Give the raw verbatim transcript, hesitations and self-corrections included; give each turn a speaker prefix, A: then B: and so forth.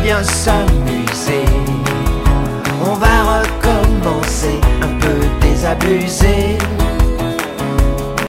A: bien s'amuser. On va recommencer, un peu désabusé.